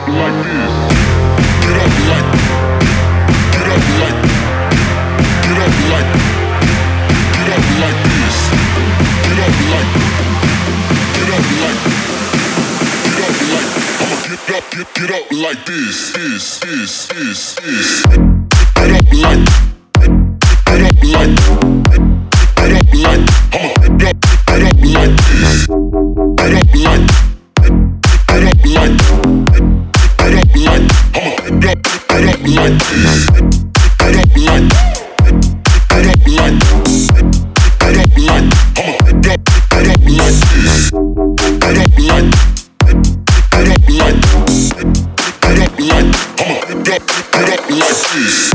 Get up like this. Get up like. Get up like. Get up like. Get up like this. Get up like. Get up like. Get up like. Get up like this. Get up like. Get up like. Get up like. Get up like this. Get up like. Get up like. Get up like. Get up like this.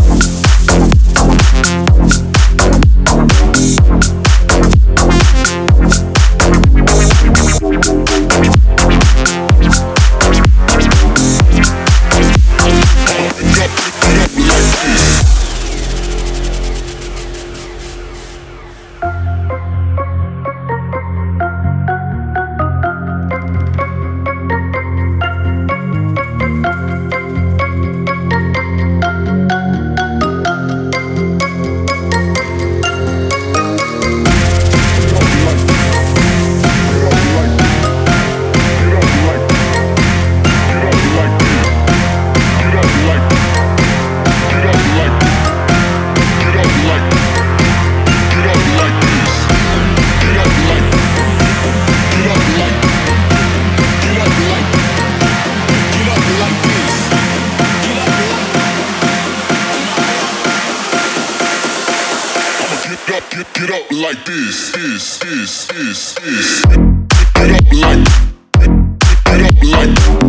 Get up like this. Get up like. Get up like.